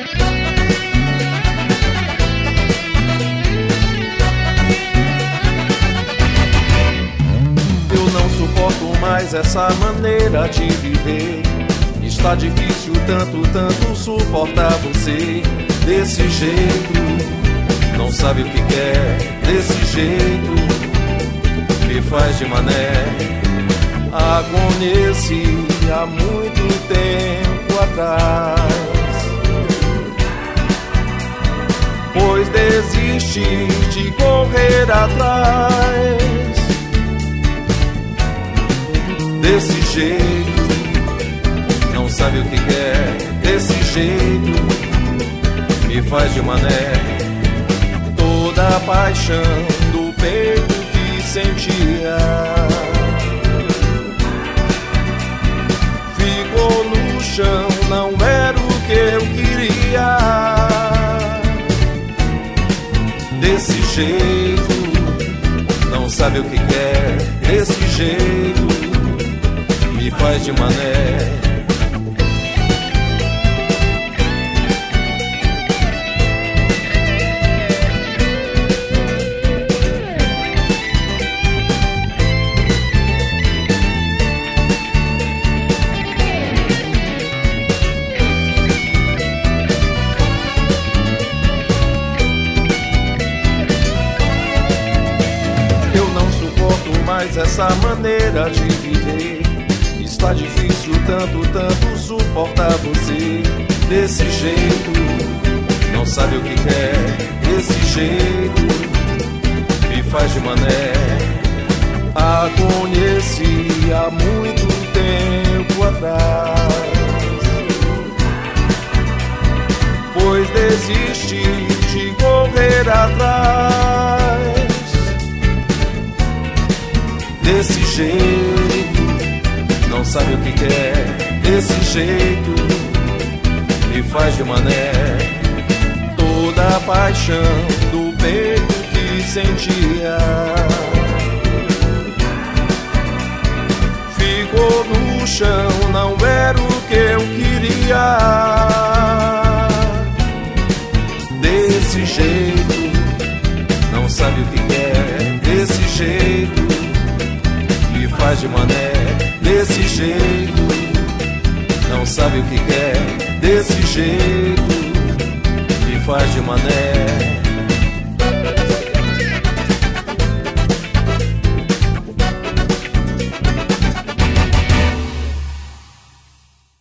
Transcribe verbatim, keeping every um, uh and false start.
Eu não suporto mais essa maneira de viver. Está difícil tanto, tanto suportar você desse jeito. Não sabe o que quer, desse jeito me faz de mané. A conheci há muito tempo atrás, pois desisti de correr atrás. Desse jeito, não sabe o que quer, desse jeito me faz de mané. Toda a paixão do peito que sentia ficou no chão, não era o que eu queria. Desse jeito, não sabe o que quer, desse jeito me faz de mané. Eu não suporto mais essa maneira de viver. Está difícil tanto, tanto suportar você desse jeito. Não sabe o que quer, desse jeito me faz de mané. A conheci há muito tempo atrás, pois desisti de correr atrás. Desse jeito, não sabe o que quer, desse jeito me faz de mané. Toda a paixão do peito que sentia ficou no chão, não era o que eu queria. Desse jeito, não sabe o que quer, desse jeito me faz de mané. Desse jeito, não sabe o que quer, desse jeito me faz de mané.